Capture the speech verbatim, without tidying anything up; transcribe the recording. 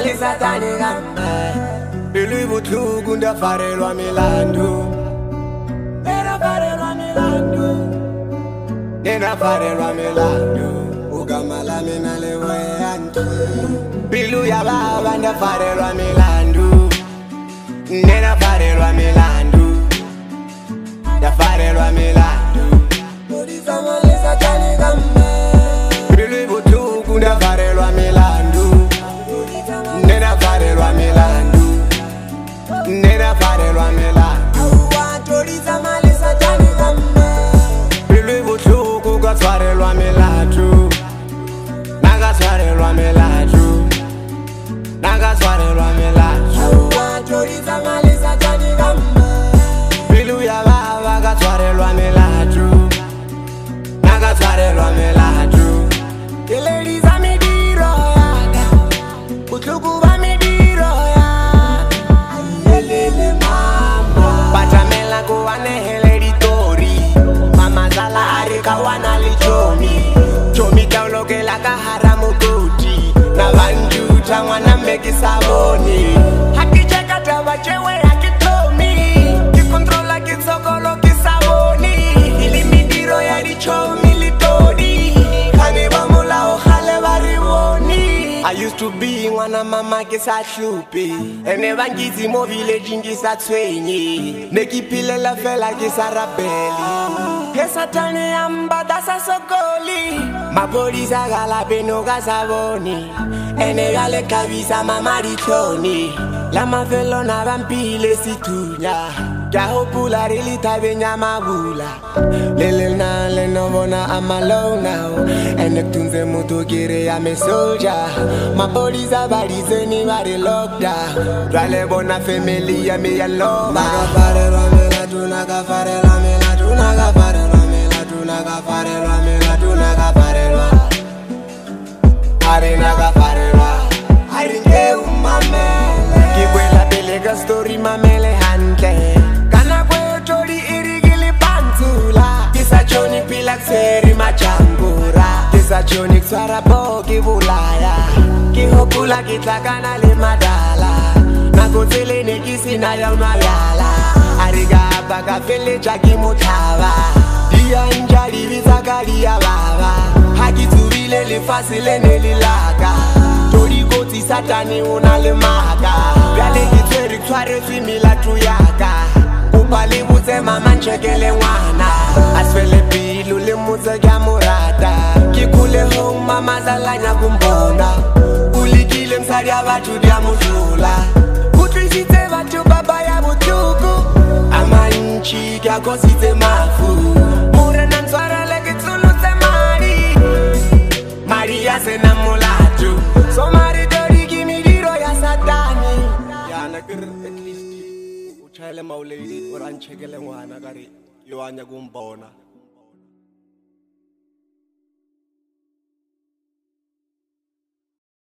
mali satani kama Bilu butugu ndafarelwa milandu Nena farelwa milandu Nena farelwa milandu Ugamala mina lewe antu Bilu ya baba ndafarelwa milandu Nena farelwa milandu Ndafarelwa milandu Polisa mali satani kama Bilu butugu ndafarelwa milandu Nena farelwa milandu Nena farelwa milandu Polisa mali satani kama Bilu butugu gatfarelwa milandu Naga farelwa milandu Naga farelwa milandu Polisa mali satani kama Bilu ya baba gatfarelwa milandu Naga farelwa milandu Ladies a me diro ya Kutuku ba me diro ya Lele mama Pachamela kuwane hele tori Mama zala arika wana lichomi Chomi taulo ke la kaharamu kuti Na banju changwana meki saboni Haki cheka tawa chewe haki tomi Kikontrola kisokolo kisaboni Ili me diro ya lichomi litori Kani bamula ohale bariboni I used to be mwana mama kisa chupi Ene bangizi mo village ngisa twenye Nekipile la fela kisa rabeli Kesa tane amba dasa sokoli Mapolisa gala beno gasaboni Ene gale kabisa mama richoni La mavelo na vampile situnya Kya hopula rili tabe nyama bula Lele na le no bona I'm alone now Ene tunze mutu kire ya me soldier Mapolisa barize ni bari lockdown Dwale bona family ya me alone Naga farelwa milatu, naga farelwa milatu Naga farelwa milatu, naga farelwa milatu Naga farelwa Are naga farelwa Are nge umamele Kibwela belega story mamele hante Kana kwe tori irigili pantula Kisa choni pilak seri machangura Kisa choni ksara po kibulaya Kihopula kitakana le madala Nakotele nekisi na ya unayala Ariga baga fele chaki mutava Dia njali vizakali ya baba Haki tuvile li fasile nelilaka Tori koti satani unale maka Vyale kitweri kware fimila tuyaka Upali muze mama nchekele wana Aswele pilu li muze kya murata Kikule hong mama zalanya kumbona Ulikile msari ya watu dia mutula Kutrisite watu baba ya mutuku Ama nchi kya kosite mafu Mure na nswara leke tulu se mari Maria se na mulatu So mari dori kimi diro ya satani Ya nakir at least Uchale maulidi oranchekele wana kari Yoanya kumbona